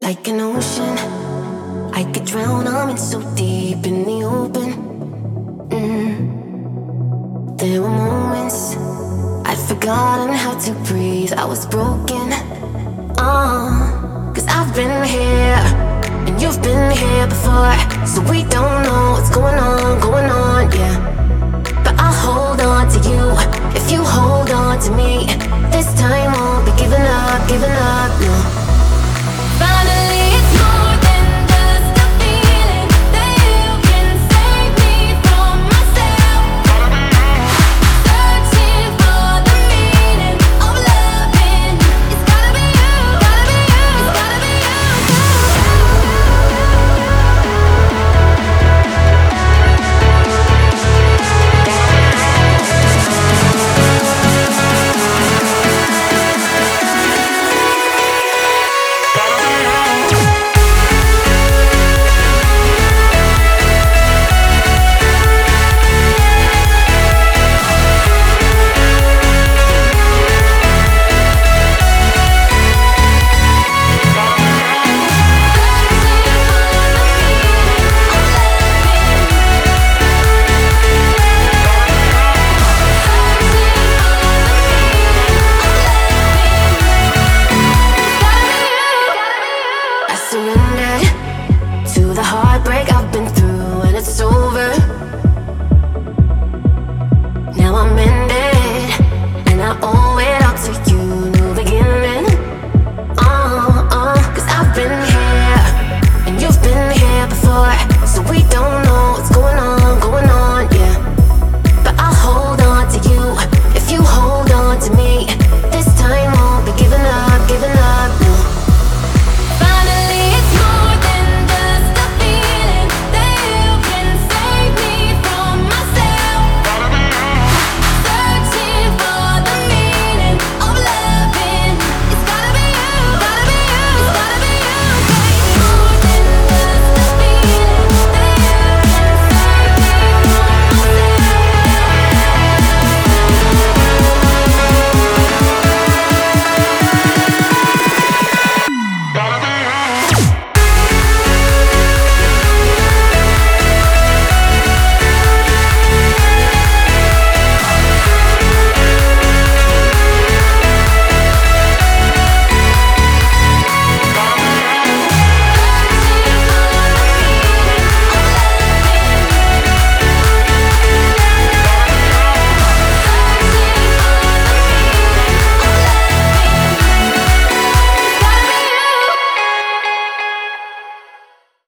like an ocean. I could drown, I'm in so deep in the open. There were moments I'd forgotten how to breathe. I was broken. Cause I've been here and you've been here before, so we don't know what's going on, yeah. But I'll hold on to you if you hold on to me. This time won't be giving up, no.